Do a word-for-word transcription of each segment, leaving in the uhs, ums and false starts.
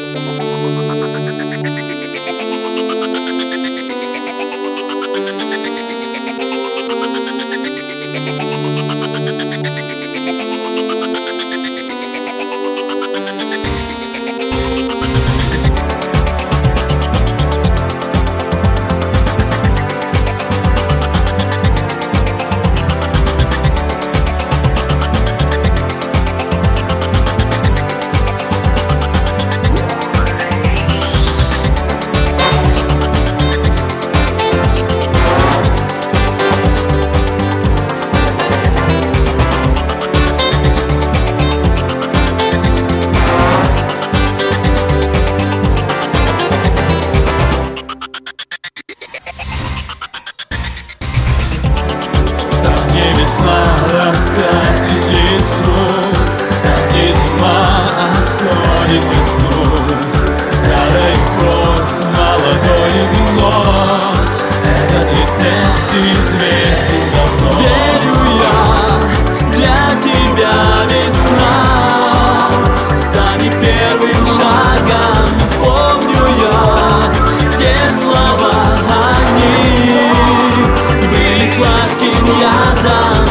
Раскрасит листву, там, где зима отходит весну. Старая кровь, молодое вино, этот рецепт известен давно. Верю я, для тебя весна станет первым шагом. Помню я те слова, они были сладким ядом.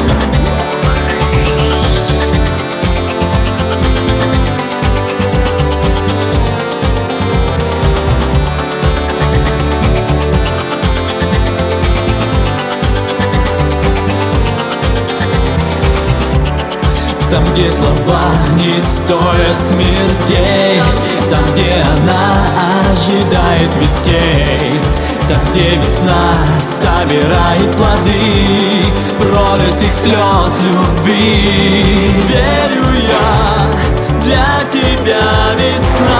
Там, где слова не стоят смертей, там, где она ожидает вестей, там, где весна собирает плоды пролитых слез любви. Верю я, для тебя весна